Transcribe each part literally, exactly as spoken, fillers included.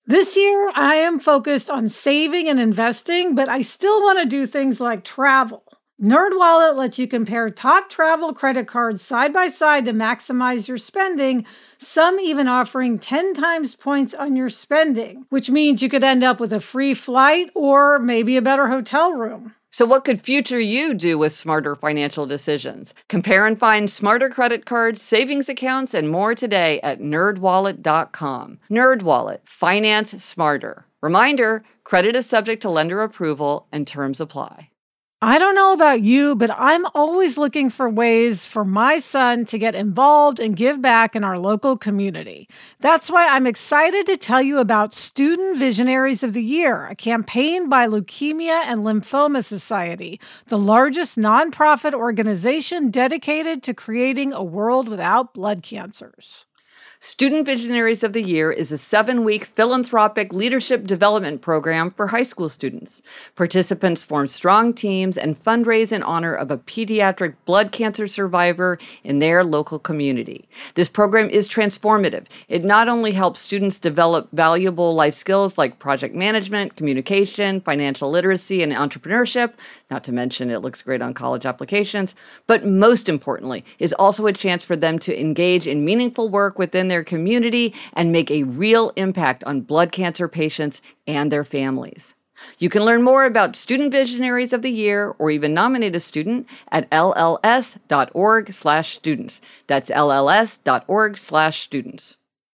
This year, I am focused on saving and investing, but I still want to do things like travel. NerdWallet lets you compare top travel credit cards side by side to maximize your spending, some even offering ten times points on your spending, which means you could end up with a free flight or maybe a better hotel room. So what could future you do with smarter financial decisions? Compare and find smarter credit cards, savings accounts, and more today at nerd wallet dot com. NerdWallet. Finance smarter. Reminder, credit is subject to lender approval and terms apply. I don't know about you, but I'm always looking for ways for my son to get involved and give back in our local community. That's why I'm excited to tell you about Student Visionaries of the Year, a campaign by Leukemia and Lymphoma Society, the largest nonprofit organization dedicated to creating a world without blood cancers. Student Visionaries of the Year is a seven-week philanthropic leadership development program for high school students. Participants form strong teams and fundraise in honor of a pediatric blood cancer survivor in their local community. This program is transformative. It not only helps students develop valuable life skills like project management, communication, financial literacy, and entrepreneurship, not to mention it looks great on college applications, but most importantly, is also a chance for them to engage in meaningful work within their community and make a real impact on blood cancer patients and their families. You can learn more about Student Visionaries of the Year or even nominate a student at L L S dot org slash students. That's L L S dot org slash students.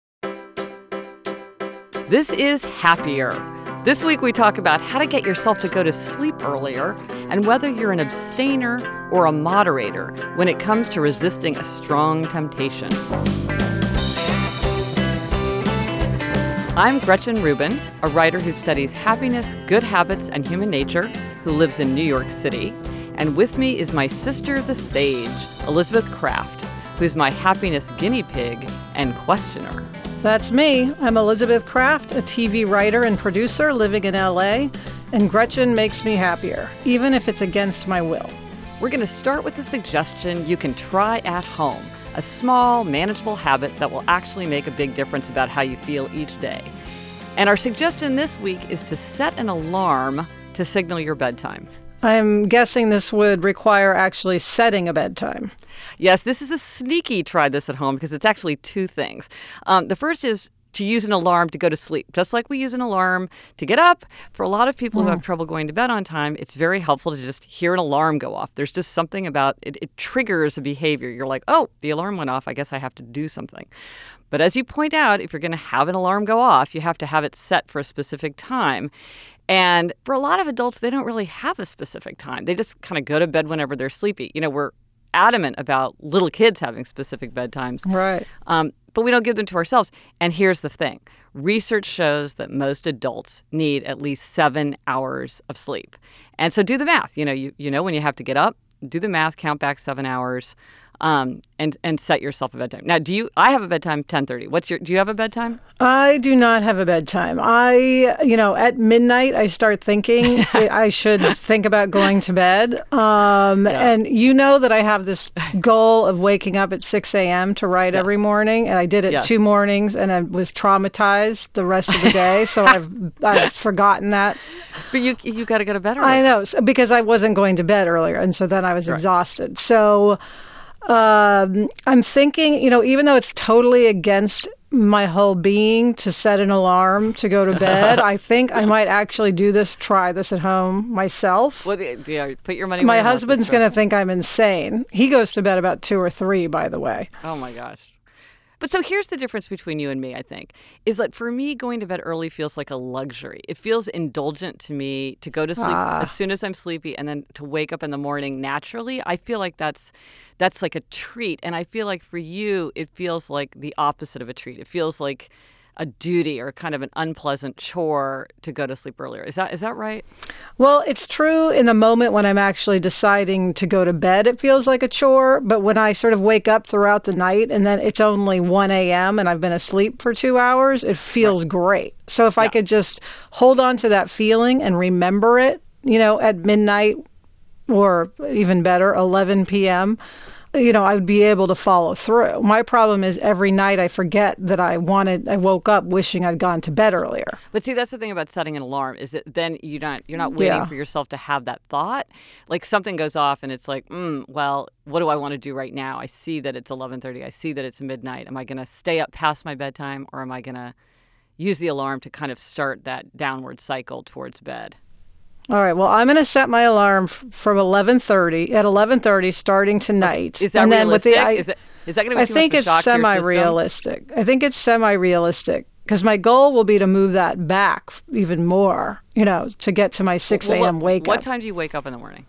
This is Happier. This week we talk about how to get yourself to go to sleep earlier and whether you're an abstainer or a moderator when it comes to resisting a strong temptation. I'm Gretchen Rubin, a writer who studies happiness, good habits, and human nature, who lives in New York City. And with me is my sister, the sage, Elizabeth Craft, who's my happiness guinea pig and questioner. That's me. I'm Elizabeth Craft, a T V writer and producer living in L A, and Gretchen makes me happier, even if it's against my will. We're going to start with a suggestion you can try at home. A small, manageable habit that will actually make a big difference about how you feel each day. And our suggestion this week is to set an alarm to signal your bedtime. I'm guessing this would require actually setting a bedtime. Yes, this is a sneaky try this at home because it's actually two things. Um, the first is to use an alarm to go to sleep, just like we use an alarm to get up. For a lot of people mm. who have trouble going to bed on time, it's very helpful to just hear an alarm go off. There's just something about it, it triggers a behavior. You're like, oh, the alarm went off. I guess I have to do something. But as you point out, if you're going to have an alarm go off, you have to have it set for a specific time. And for a lot of adults, they don't really have a specific time. They just kind of go to bed whenever they're sleepy. You know, we're adamant about little kids having specific bedtimes. Right. Um, but we don't give them to ourselves. And here's the thing. Research shows that most adults need at least seven hours of sleep. And so do the math. You know, you, you know when you have to get up, do the math, count back seven hours. Um, and and set yourself a bedtime. Now, do you? I have a bedtime ten thirty. What's your? Do you have a bedtime? I do not have a bedtime. I, you know, at midnight I start thinking I should think about going to bed. Um, yeah. And you know that I have this goal of waking up at six a.m. to write yes. every morning, and I did it yes. two mornings, and I was traumatized the rest of the day. So I've I've forgotten that. But you you got to go to bed early. I know, because I wasn't going to bed earlier, and so then I was right. exhausted. So. Um, I'm thinking, you know, even though it's totally against my whole being to set an alarm to go to bed, I think I might actually do this, try this at home myself. Well, yeah, put your money My where your husband's going to think I'm insane. He goes to bed about two or three, by the way. Oh, my gosh. But so here's the difference between you and me, I think, is that for me, going to bed early feels like a luxury. It feels indulgent to me to go to sleep ah. as soon as I'm sleepy and then to wake up in the morning naturally. I feel like that's that's like a treat. And I feel like for you, it feels like the opposite of a treat. It feels like a duty or kind of an unpleasant chore to go to sleep earlier. Is that is that right? Well, it's true in the moment when I'm actually deciding to go to bed, it feels like a chore. But when I sort of wake up throughout the night and then it's only one a.m. and I've been asleep for two hours, it feels right. great. So if yeah. I could just hold on to that feeling and remember it, you know, at midnight or even better, eleven p.m., you know, I would be able to follow through. My problem is every night I forget that I wanted, I woke up wishing I'd gone to bed earlier. But see, that's the thing about setting an alarm is that then you not you're not waiting Yeah. for yourself to have that thought. Like something goes off and it's like, mm, well, what do I want to do right now? I see that it's eleven thirty. I see that it's midnight. Am I going to stay up past my bedtime, or am I going to use the alarm to kind of start that downward cycle towards bed? All right. Well, I'm going to set my alarm f- from eleven thirty at eleven thirty starting tonight. Is that and realistic? Then with the, I, is, that, is that going to be I too think much it's of a shock to your system? semi-realistic. I think it's semi-realistic because my goal will be to move that back even more, you know, to get to my six Well, a.m. what, wake What up. time do you wake up in the morning?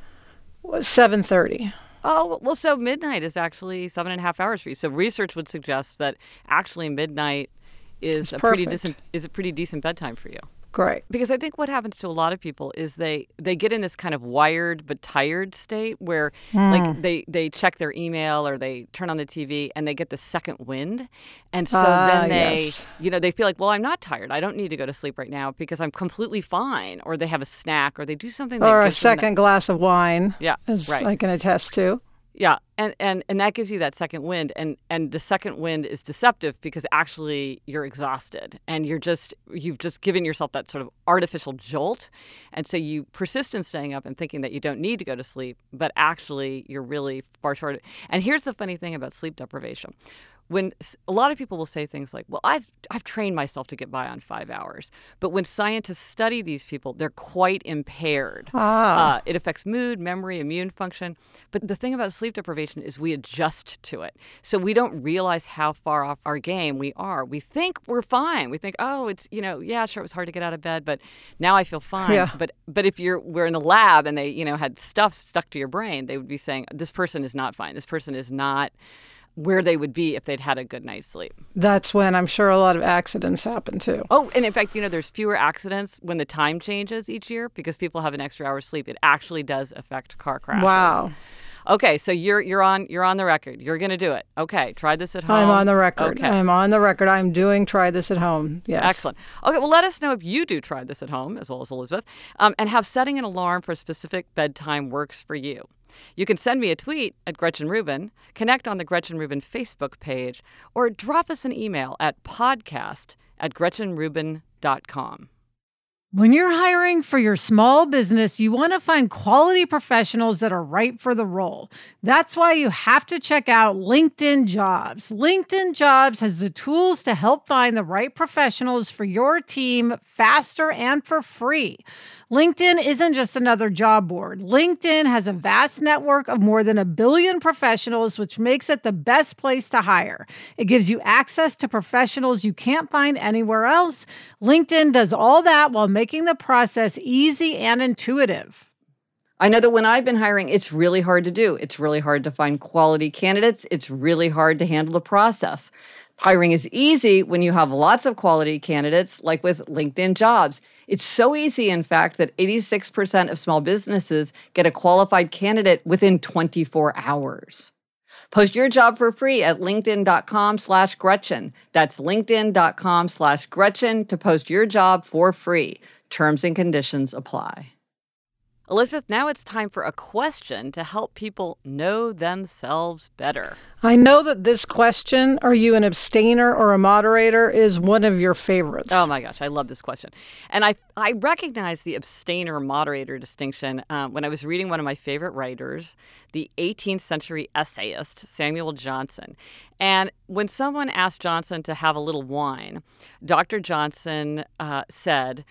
seven thirty. Oh, well, so midnight is actually seven and a half hours for you. So research would suggest that actually midnight is It's a pretty perfect. decent is a pretty decent bedtime for you. Great. Because I think what happens to a lot of people is they, they get in this kind of wired but tired state where like they, they check their email or they turn on the T V and they get the second wind. And so Ah, then they, yes. you know, they feel like, well, I'm not tired. I don't need to go to sleep right now because I'm completely fine. Or they have a snack or they do something that Or a gives them that- second glass of wine, Yeah, as right. I can attest to. Yeah, and, and, and that gives you that second wind, and, and the second wind is deceptive because actually you're exhausted, and you're just you've just given yourself that sort of artificial jolt, and so you persist in staying up and thinking that you don't need to go to sleep, but actually you're really far short. And here's the funny thing about sleep deprivation. When s- a lot of people will say things like, well, I've I've trained myself to get by on five hours. But when scientists study these people, they're quite impaired. Ah. Uh, it affects mood, memory, immune function. But the thing about sleep deprivation is we adjust to it. So we don't realize how far off our game we are. We think we're fine. We think, oh, it's, you know, yeah, sure, it was hard to get out of bed, but now I feel fine. Yeah. But but if you're we're in a lab and they, you know, had stuff stuck to your brain, they would be saying, this person is not fine. This person is not where they would be if they'd had a good night's sleep. That's when I'm sure a lot of accidents happen too. Oh, and in fact, you know, there's fewer accidents when the time changes each year because people have an extra hour's sleep. It actually does affect car crashes. Wow. Okay, so you're you're on you're on the record. You're going to do it. Okay, try this at home. I'm on the record. Okay. I'm on the record. I'm doing try this at home. Yes. Excellent. Okay, well, let us know if you do try this at home, as well as Elizabeth, um, and how setting an alarm for a specific bedtime works for you. You can send me a tweet at Gretchen Rubin, connect on the Gretchen Rubin Facebook page, or drop us an email at podcast at gretchen rubin dot com. When you're hiring for your small business, you want to find quality professionals that are right for the role. That's why you have to check out LinkedIn Jobs. LinkedIn Jobs has the tools to help find the right professionals for your team faster and for free. LinkedIn isn't just another job board. LinkedIn has a vast network of more than a billion professionals, which makes it the best place to hire. It gives you access to professionals you can't find anywhere else. LinkedIn does all that while making the process easy and intuitive. I know that when I've been hiring, it's really hard to do. It's really hard to find quality candidates. It's really hard to handle the process. Hiring is easy when you have lots of quality candidates, like with LinkedIn Jobs. It's so easy, in fact, that eighty-six percent of small businesses get a qualified candidate within twenty-four hours. Post your job for free at linkedin.com slash Gretchen. That's linkedin.com slash Gretchen to post your job for free. Terms and conditions apply. Elizabeth, now it's time for a question to help people know themselves better. I know that this question, are you an abstainer or a moderator, is one of your favorites. Oh my gosh, I love this question. And I I recognize the abstainer-moderator distinction um, when I was reading one of my favorite writers, the eighteenth century essayist, Samuel Johnson. And when someone asked Johnson to have a little wine, Doctor Johnson uh, said,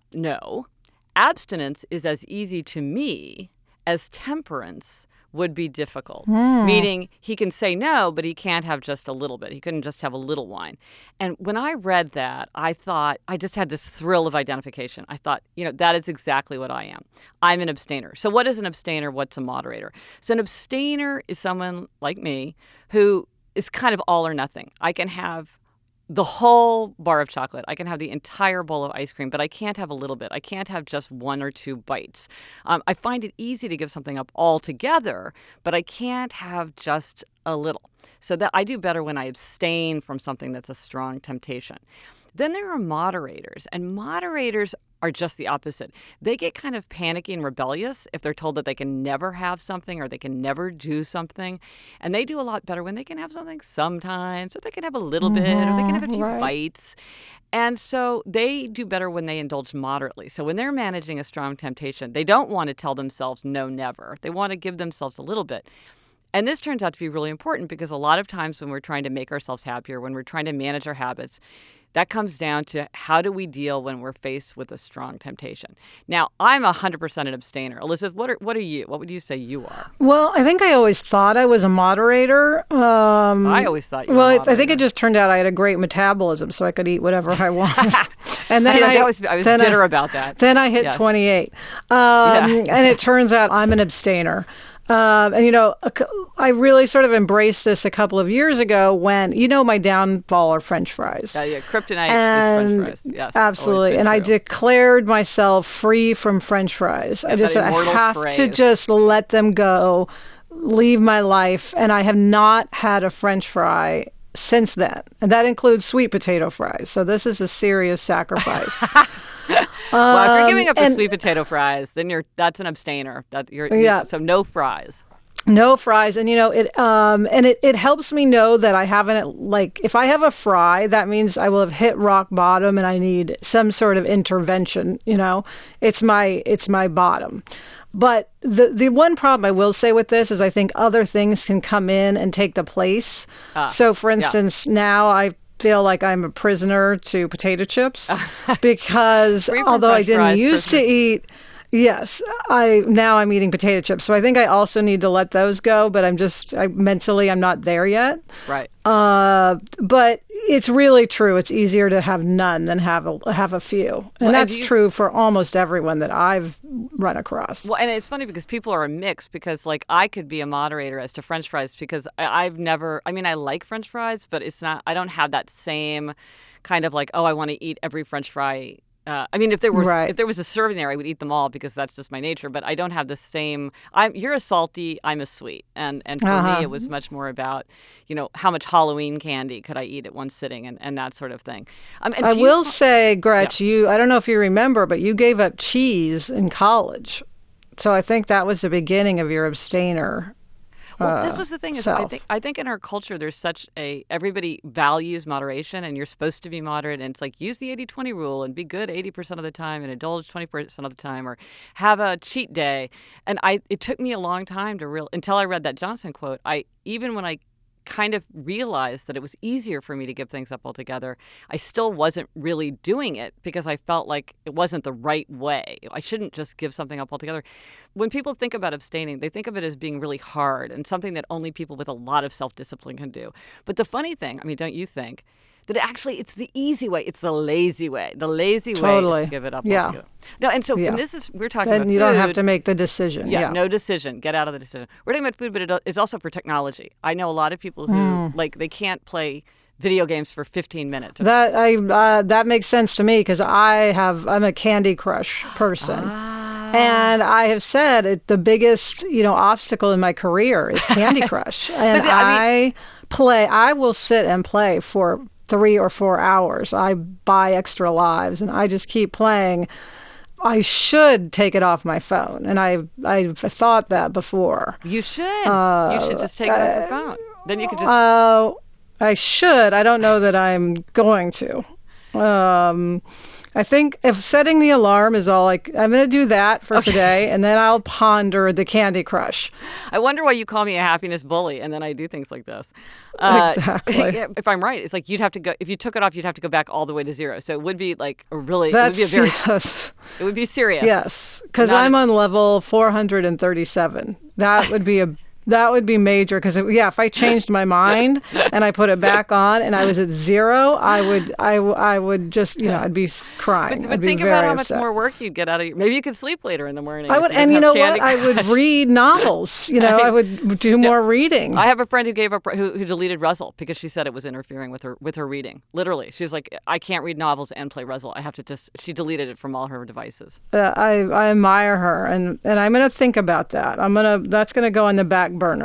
no. Abstinence is as easy to me as temperance would be difficult. Mm. Meaning he can say no, but he can't have just a little bit. He couldn't just have a little wine. And when I read that, I thought, I just had this thrill of identification. I thought, you know, that is exactly what I am. I'm an abstainer. So what is an abstainer? What's a moderator? So an abstainer is someone like me who is kind of all or nothing. I can have the whole bar of chocolate. I can have the entire bowl of ice cream, but I can't have a little bit. I can't have just one or two bites. Um, I find it easy to give something up altogether, but I can't have just a little. So that I do better when I abstain from something that's a strong temptation. Then there are moderators, and moderators are just the opposite. They get kind of panicky and rebellious if they're told that they can never have something or they can never do something. And they do a lot better when they can have something sometimes, or they can have a little Mm-hmm, bit, or they can have a few right. bites. And so they do better when they indulge moderately. So when they're managing a strong temptation, they don't want to tell themselves no, never. They want to give themselves a little bit. And this turns out to be really important because a lot of times when we're trying to make ourselves happier, when we're trying to manage our habits, that comes down to how do we deal when we're faced with a strong temptation. Now, I'm one hundred percent an abstainer. Elizabeth, what are, what are you? What would you say you are? Well, I think I always thought I was a moderator. Um, I always thought you were well, a I moderator. think it just turned out I had a great metabolism, so I could eat whatever I wanted. And I, then know, I, that was, I was then bitter I, about that. Then I hit Yes. twenty-eight. Um, Yeah. And it turns out I'm an abstainer. Um, and, you know, I really sort of embraced this a couple of years ago when, you know, my downfall are French fries. Yeah, yeah, kryptonite And is French fries. Yes, absolutely. always been And I true. declared myself free from French fries. I Yeah, just that said, I immortal have to phrase. just let them go, leave my life. And I have not had a French fry since then. And that includes sweet potato fries. So this is a serious sacrifice. Well, if you're giving up the and- sweet potato fries, then you're that's an abstainer. That you're Yeah. you, so no fries. No fries. And, you know, it um and it, it helps me know that I haven't, like, if I have a fry, that means I will have hit rock bottom and I need some sort of intervention, you know. It's my it's my bottom. But the the one problem I will say with this is I think other things can come in and take the place. Ah, so, for instance, now I feel like I'm a prisoner to potato chips because Free from although I French didn't fries, used prisoner. to eat Yes, I now I'm eating potato chips, so I think I also need to let those go. But I'm just I, mentally I'm not there yet. Right. Uh, but it's really true. It's easier to have none than have a have a few, and Well, and that's do you- true for almost everyone that I've run across. Well, and it's funny because people are a mix because, like, I could be a moderator as to French fries because I, I've never, I mean, I like French fries, but it's not, I don't have that same kind of like, oh, I want to eat every French fry. Uh, I mean, if there was Right. if there was a serving there, I would eat them all because that's just my nature. But I don't have the same. I'm you're a salty, I'm a sweet, and and for Uh-huh. me, it was much more about, you know, how much Halloween candy could I eat at one sitting, and, and that sort of thing. Um, and I do you- will say, Gretch, you I don't know if you remember, but you gave up cheese in college, so I think that was the beginning of your abstainer. Well, this was the thing is I self. think I think in our culture there's such a everybody values moderation and you're supposed to be moderate and it's like use the eighty twenty rule and be good eighty percent of the time and indulge twenty percent of the time or have a cheat day. And I it took me a long time to real until I read that Johnson quote. I even when I kind of realized that it was easier for me to give things up altogether, I still wasn't really doing it because I felt like it wasn't the right way. I shouldn't just give something up altogether. When people think about abstaining, they think of it as being really hard and something that only people with a lot of self-discipline can do. But the funny thing, I mean, don't you think, that actually it's the easy way, it's the lazy way. The lazy way Totally. is to give it up Yeah. altogether. No, and so Yeah. and this is, we're talking Then about you don't have food. to make the decision. Yeah, Yeah. no decision. Get out of the decision. We're talking about food, but it, it's also for technology. I know a lot of people who like they can't play video games for fifteen minutes. That I uh, that makes sense to me because I have I'm a Candy Crush person, Ah. and I have said it, the biggest you know obstacle in my career is Candy Crush, and the- I I, play. I will sit and play for three or four hours. I buy extra lives, and I just keep playing. I should take it off my phone, and I I've thought that before. You should. you should just take it off your phone. Then you could just. Uh, I should. I don't know that I'm going to. Um, I think if setting the alarm is all like, I'm going to do that for today, and then I'll ponder the Candy Crush. I wonder why you call me a happiness bully, and then I do things like this. Uh, Exactly. If I'm right, it's like you'd have to go. If you took it off, you'd have to go back all the way to zero. So it would be like a really. That's it would be a very. yes, It would be serious. yes, because Not I'm a- on level four hundred thirty-seven. That would be a. That would be major because yeah, if I changed my mind and I put it back on and I was at zero, I would I, w- I would just you know I'd be s- crying. But, I'd but be think very about how upset. much more work you'd get out of your. Maybe you could sleep later in the morning. I if would, didn't and you have know Candy what? I would Crush. read novels. You know, I would do more reading. I have a friend who gave up who, who deleted Ruzzle because she said it was interfering with her with her reading. Literally, she's like, I can't read novels and play Ruzzle. I have to just. She deleted it from all her devices. Uh, I I admire her, and and I'm going to think about that. I'm gonna that's going to go on the back burner.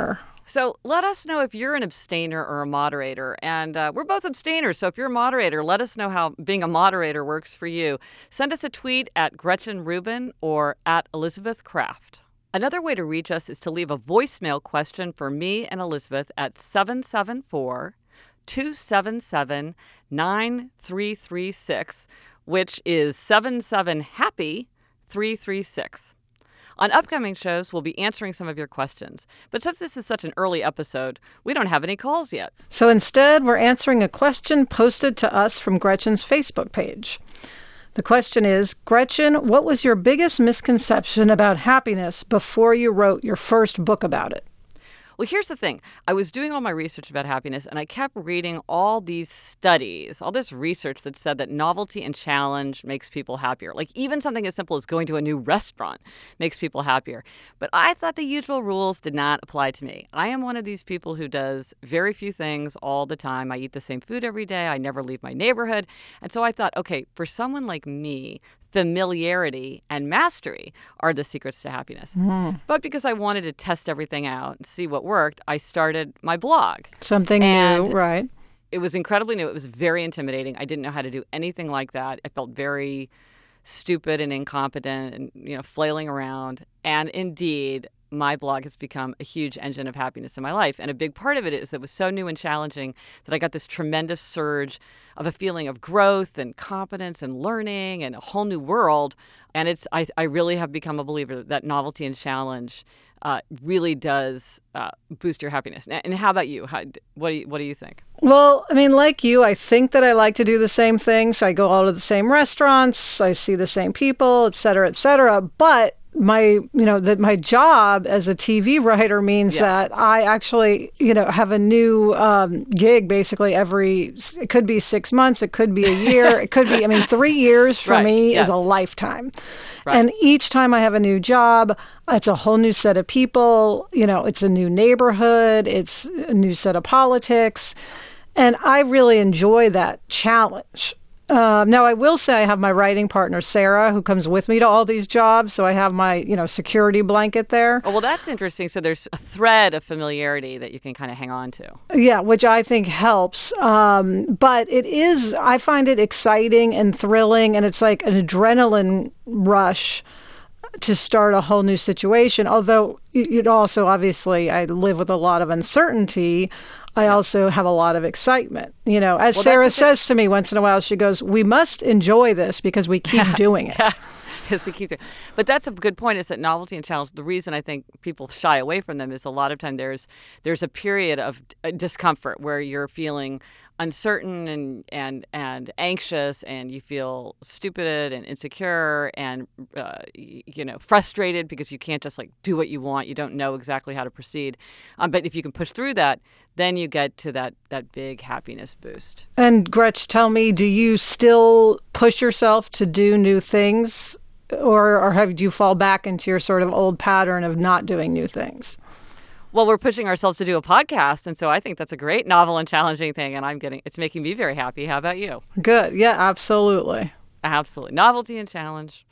So let us know if you're an abstainer or a moderator. And uh, we're both abstainers. So if you're a moderator, let us know how being a moderator works for you. Send us a tweet at Gretchen Rubin or at Elizabeth Kraft. Another way to reach us is to leave a voicemail question for me and Elizabeth at seven seven four, two seven seven, nine three three six, which is seven seven happy three three six. On upcoming shows, we'll be answering some of your questions. But since this is such an early episode, we don't have any calls yet. So instead, we're answering a question posted to us from Gretchen's Facebook page. The question is, Gretchen, what was your biggest misconception about happiness before you wrote your first book about it? Well, here's the thing. I was doing all my research about happiness, and I kept reading all these studies, all this research that said that novelty and challenge makes people happier. Like even something as simple as going to a new restaurant makes people happier. But I thought the usual rules did not apply to me. I am one of these people who does very few things all the time. I eat the same food every day. I never leave my neighborhood. And so I thought, okay, for someone like me, familiarity and mastery are the secrets to happiness. Mm. But because I wanted to test everything out and see what worked, I started my blog. Something and new, right? It was incredibly new. It was very intimidating. I didn't know how to do anything like that. I felt very stupid and incompetent and, you know, flailing around. And indeed, my blog has become a huge engine of happiness in my life. And a big part of it is that it was so new and challenging that I got this tremendous surge of a feeling of growth and competence and learning and a whole new world. And it's I, I really have become a believer that novelty and challenge uh, really does uh, boost your happiness. And how about you? How, what do you, what do you think? Well, I mean, like you, I think that I like to do the same things. I go out to the same restaurants, I see the same people, et cetera, et cetera. But my, you know, that my job as a T V writer means yeah. that I actually, you know, have a new um, gig basically every, it could be six months, it could be a year, it could be, I mean, three years for right. me yes. is a lifetime. Right. And each time I have a new job, it's a whole new set of people, you know, it's a new neighborhood, it's a new set of politics. And I really enjoy that challenge. Uh, now, I will say I have my writing partner, Sarah, who comes with me to all these jobs. So I have my, you know, security blanket there. Oh, well, that's interesting. So there's a thread of familiarity that you can kind of hang on to. Yeah, which I think helps. Um, but it is, I find it exciting and thrilling. And it's like an adrenaline rush to start a whole new situation. Although it also, obviously, I live with a lot of uncertainty. I also have a lot of excitement. You know, as well, Sarah says to me once in a while, she goes, we must enjoy this because we keep yeah, doing it. Yeah. Yes, we keep doing it. But that's a good point, is that novelty and challenge, the reason I think people shy away from them is a lot of time there's there's a period of discomfort where you're feeling uncertain and and and anxious, and you feel stupid and insecure and uh, you know frustrated because you can't just like do what you want. You don't know exactly how to proceed. Um, but if you can push through that, then you get to that that big happiness boost. And Gretch, tell me, do you still push yourself to do new things, or or have do you fall back into your sort of old pattern of not doing new things? Well, we're pushing ourselves to do a podcast, and so I think that's a great novel and challenging thing, and I'm getting it's making me very happy. How about you? Good. Yeah, absolutely. Absolutely. Novelty and challenge,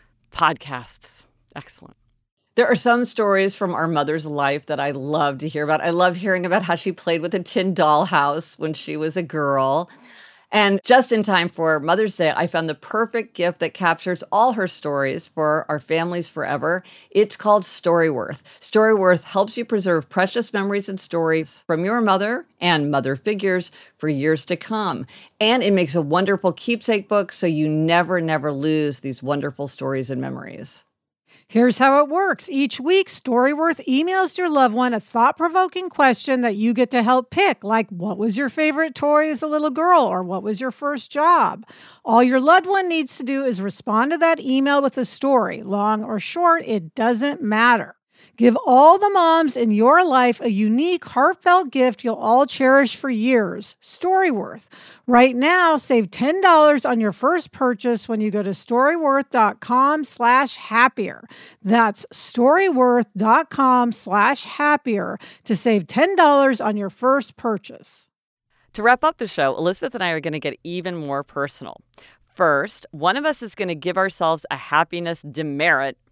podcasts. Excellent. There are some stories from our mother's life that I love to hear about. I love hearing about how she played with a tin dollhouse when she was a girl. And just in time for Mother's Day, I found the perfect gift that captures all her stories for our families forever. It's called Storyworth. Storyworth helps you preserve precious memories and stories from your mother and mother figures for years to come. And it makes a wonderful keepsake book so you never, never lose these wonderful stories and memories. Here's how it works. Each week, Storyworth emails your loved one a thought-provoking question that you get to help pick, like what was your favorite toy as a little girl, or what was your first job? All your loved one needs to do is respond to that email with a story. Long or short, it doesn't matter. Give all the moms in your life a unique, heartfelt gift you'll all cherish for years. Storyworth. Right now, save ten dollars on your first purchase when you go to storyworth.com slash happier. That's storyworth.com slash happier to save ten dollars on your first purchase. To wrap up the show, Elizabeth and I are going to get even more personal. First, one of us is going to give ourselves a happiness demerit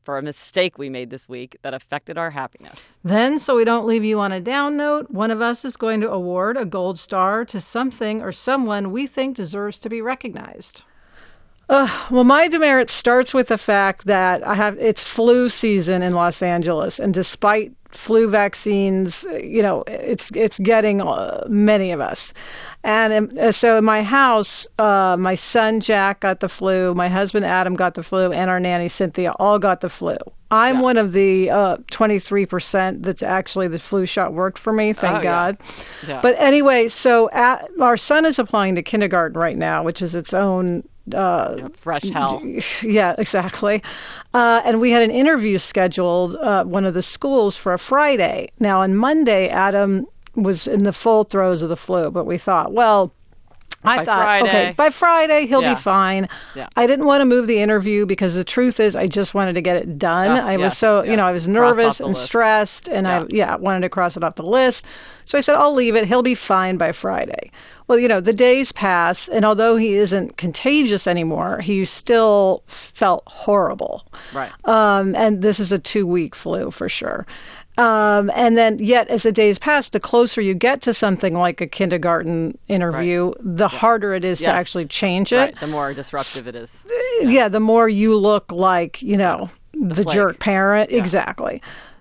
for a mistake we made this week that affected our happiness. Then, so we don't leave you on a down note, one of us is going to award a gold star to something or someone we think deserves to be recognized. Uh, well, my demerit starts with the fact that I have it's flu season in Los Angeles, and despite flu vaccines, you know, it's it's getting uh, many of us. And um, so in my house, uh, my son Jack got the flu, my husband Adam got the flu, and our nanny Cynthia all got the flu. I'm yeah. one of the uh, twenty-three percent that's actually the flu shot worked for me, thank oh, God. Yeah. Yeah. But anyway, so at, our son is applying to kindergarten right now, which is its own Uh, yeah, fresh hell. Yeah, exactly. Uh, and we had an interview scheduled uh, one of the schools for a Friday. Now, on Monday, Adam was in the full throes of the flu, but we thought, well, I by thought, Friday. okay, by Friday, he'll yeah. be fine. Yeah. I didn't want to move the interview because the truth is I just wanted to get it done. Oh, I was yes, so, yes. you know, I was nervous and list. stressed, and yeah. I, yeah, wanted to cross it off the list. So I said, I'll leave it. He'll be fine by Friday. Well, you know, the days pass, and although he isn't contagious anymore, he still felt horrible. Right. Um, and this is a two-week flu for sure. Um, and then yet, as the days pass, the closer you get to something like a kindergarten interview, right. the yeah. harder it is yes. to actually change it. Right. The more disruptive it is. Yeah, yeah the more you look like, you know, yeah. the, the jerk parent. Yeah. Exactly.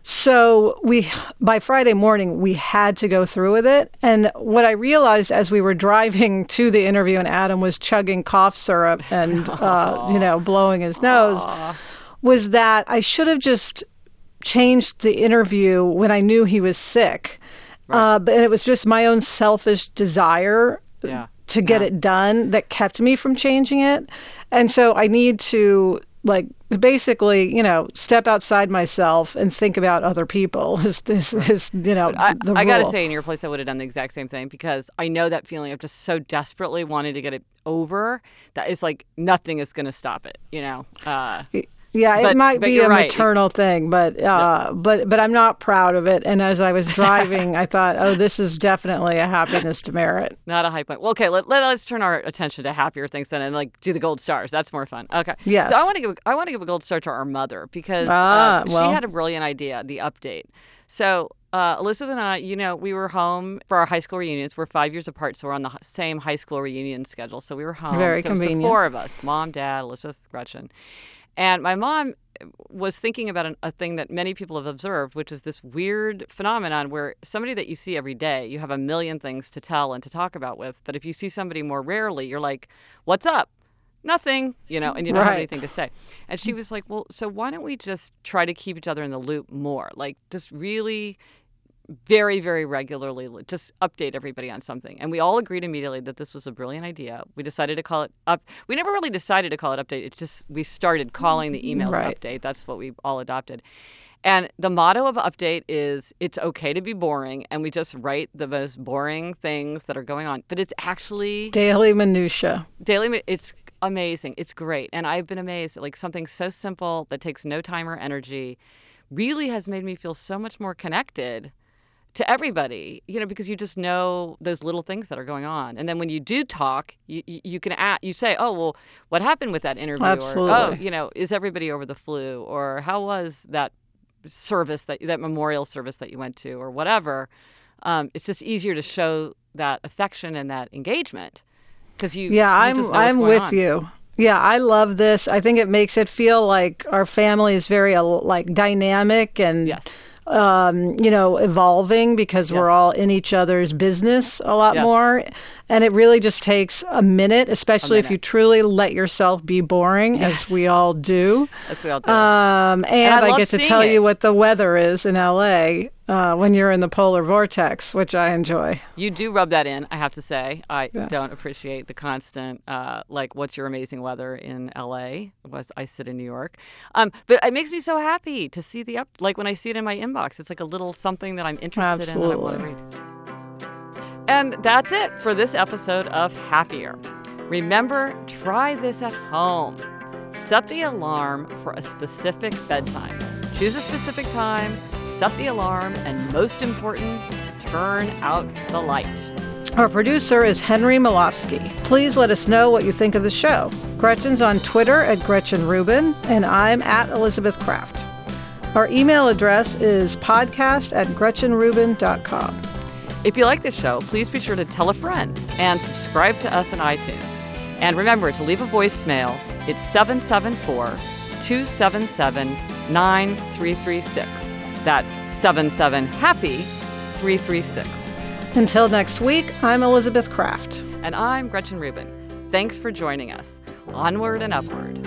So we, by Friday morning, we had to go through with it. And what I realized as we were driving to the interview and Adam was chugging cough syrup and, uh, you know, blowing his nose, Aww. was that I should have just changed the interview when I knew he was sick. Right. Uh, but it was just my own selfish desire yeah. to get yeah. it done that kept me from changing it. And so I need to, like, basically, you know, step outside myself and think about other people is, is, is you know, I, the I rule. got to say, in your place, I would have done the exact same thing because I know that feeling of just so desperately wanting to get it over that it's like nothing is going to stop it, you know? Uh, Yeah, but, it might be a right. maternal thing, but uh, no. but but I'm not proud of it. And as I was driving, I thought, oh, this is definitely a happiness demerit. Not a high point. Well, okay, let, let, let's turn our attention to happier things then and like do the gold stars. That's more fun. Okay. Yes. So I want to give I want to give a gold star to our mother because ah, uh, well. she had a brilliant idea, the update. So uh, Elizabeth and I, you know, we were home for our high school reunions. We're five years apart, so we're on the same high school reunion schedule. So we were home. Very so convenient. It was the four of us: Mom, Dad, Elizabeth, Gretchen, and my mom was thinking about an, a thing that many people have observed, which is this weird phenomenon where somebody that you see every day, you have a million things to tell and to talk about with. But if you see somebody more rarely, you're like, what's up? Nothing, you know, and you don't right. have anything to say. And she was like, well, so why don't we just try to keep each other in the loop more? Like just really very, very regularly, just update everybody on something. And we all agreed immediately that this was a brilliant idea. We decided to call it up. We never really decided to call it update. It just, we started calling the emails right. update. That's what we all adopted. And the motto of update is it's okay to be boring. And we just write the most boring things that are going on. But it's actually daily minutia. Daily, it's amazing. It's great. And I've been amazed. Like something so simple that takes no time or energy really has made me feel so much more connected to everybody, you know, because you just know those little things that are going on. And then when you do talk, you you, you can ask, you say, oh, well, what happened with that interview? Absolutely. Or, oh, you know, is everybody over the flu? Or how was that service, that that memorial service that you went to or whatever? Um, it's just easier to show that affection and that engagement because you Yeah, you I'm, just know I'm what's with going on. you. Yeah, I love this. I think it makes it feel like our family is very uh, like dynamic and Yes. Um, you know, evolving because yes. we're all in each other's business a lot yes. more. And it really just takes a minute, especially a minute. if you truly let yourself be boring, yes. as we all do. As we all do. Um, and, and I, I get to tell it. you what the weather is in L A uh, when you're in the polar vortex, which I enjoy. You do rub that in, I have to say. I yeah. don't appreciate the constant, uh, like, what's your amazing weather in L A? Was I sit in New York. Um, but it makes me so happy to see the up, like when I see it in my inbox. It's like a little something that I'm interested Absolutely. in that I want to read. And that's it for this episode of Happier. Remember, try this at home. Set the alarm for a specific bedtime. Choose a specific time, set the alarm, and most important, turn out the light. Our producer is Henry Malofsky. Please let us know what you think of the show. Gretchen's on Twitter at Gretchen Rubin, and I'm at Elizabeth Kraft. Our email address is podcast at gretchen rubin dot com. If you like this show, please be sure to tell a friend and subscribe to us on iTunes. And remember to leave a voicemail. It's seven seven four, two seven seven, nine three three six. That's seven seven happy three three six. Until next week, I'm Elizabeth Kraft. And I'm Gretchen Rubin. Thanks for joining us. Onward and upward.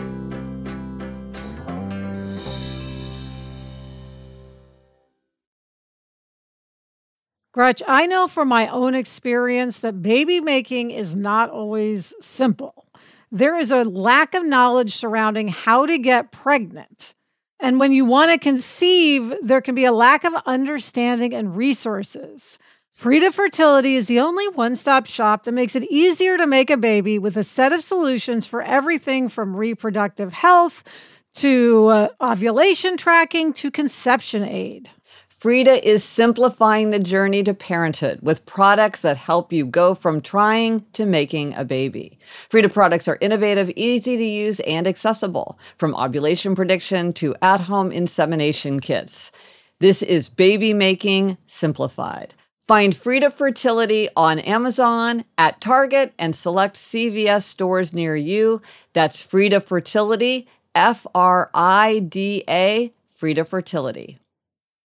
Gretch, I know from my own experience that baby making is not always simple. There is a lack of knowledge surrounding how to get pregnant. And when you want to conceive, there can be a lack of understanding and resources. Frida Fertility is the only one-stop shop that makes it easier to make a baby with a set of solutions for everything from reproductive health to uh, ovulation tracking to conception aid. Frida is simplifying the journey to parenthood with products that help you go from trying to making a baby. Frida products are innovative, easy to use, and accessible, from ovulation prediction to at-home insemination kits. This is baby making simplified. Find Frida Fertility on Amazon, at Target, and select C V S stores near you. That's Frida Fertility, F R I D A, Frida Fertility.